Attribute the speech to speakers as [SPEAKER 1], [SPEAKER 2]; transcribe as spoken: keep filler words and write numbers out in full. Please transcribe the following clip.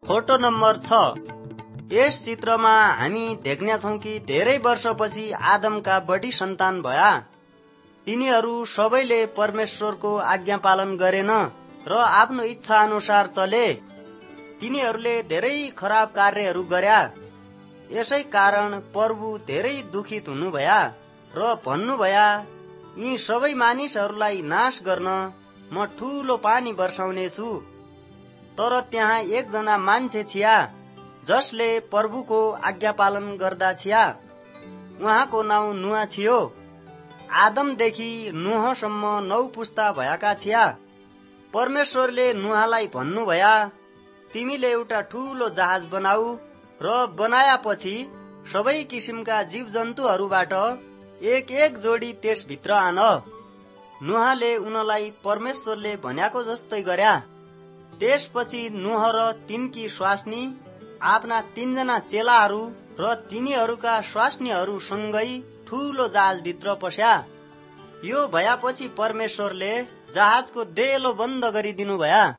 [SPEAKER 1] Photo number छ। यस चित्रमा हामी देख्नेछौँ कि धेरै वर्षपछि आदमका बढी सन्तान भया। तिनीहरू सबैले परमेश्वरको आज्ञा पालन गरेन र आफ्नो इच्छा अनुसार चले। तिनीहरूले धेरै खराब कार्यहरू गर्या। यसै कारण प्रभु धेरै दुखित हुनुभया र भन्नुभया, यी सबै मानिसहरूलाई नाश गर्न म ठूलो पानी वर्षाउने छु। तर त्यहाँ एकजना मान्छे छिया जसले प्रभुको आज्ञा पालन गर्दा छिया। उहाँको नाउँ नुहा छियो। आदमदेखि नुहसम्म नौ पुस्ता भएका छिया। परमेश्वरले नुहालाई भन्नुभया, तिमीले एउटा ठूलो जहाज बनाऊ र बनाएपछि सबै किसिमका जीव जन्तुहरूबाट एक एक जोडी त्यसभित्र आन। नुहाले उनलाई परमेश्वरले भनेको जस्तै गर्या। त्यसपछि नुह र तिनकी स्वास्नी आफ्ना तीनजना चेलाहरू र तिनीहरूका स्वास्नीहरू सँगै ठूलो जहाजभित्र पस्या। यो भएपछि परमेश्वरले जहाजको देलो बन्द गरिदिनु भया।